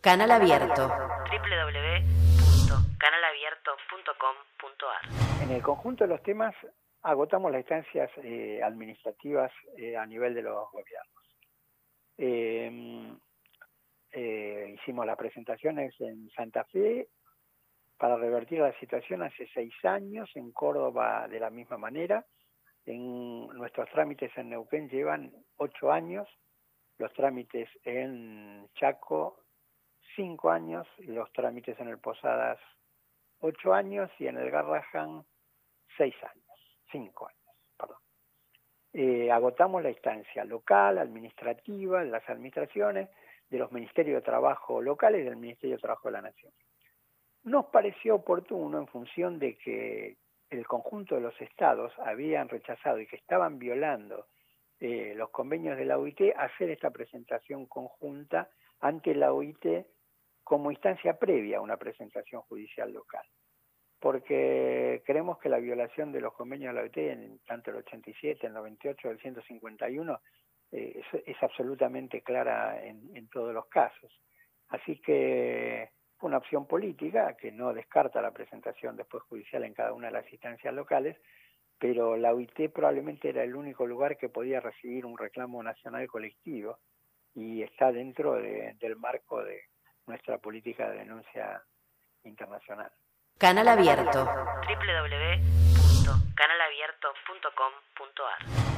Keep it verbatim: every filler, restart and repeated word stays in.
Canal Abierto. doble u doble u doble u punto canal abierto punto com punto a r. En el conjunto de los temas agotamos las instancias eh, administrativas eh, a nivel de los gobiernos. Eh, eh, hicimos las presentaciones en Santa Fe para revertir la situación hace seis años, en Córdoba de la misma manera. En nuestros trámites en Neuquén llevan ocho años, los trámites en Chaco cinco años, los trámites en el Posadas ocho años y en el Garrahan seis años, cinco años, perdón. Eh, agotamos la instancia local, administrativa, de las administraciones, de los ministerios de trabajo locales y del Ministerio de Trabajo de la Nación. Nos pareció oportuno, en función de que el conjunto de los estados habían rechazado y que estaban violando eh, los convenios de la O I T, hacer esta presentación conjunta ante la O I T como instancia previa a una presentación judicial local. Porque creemos que la violación de los convenios de la O I T, en tanto el ochenta y siete, el noventa y ocho, el ciento cincuenta y uno, eh, es, es absolutamente clara en, en todos los casos. Así que fue una opción política que no descarta la presentación después judicial en cada una de las instancias locales, pero la O I T probablemente era el único lugar que podía recibir un reclamo nacional colectivo y está dentro de, del marco de nuestra política de denuncia internacional. Canal Abierto. doble u doble u doble u punto canal abierto punto com punto a r.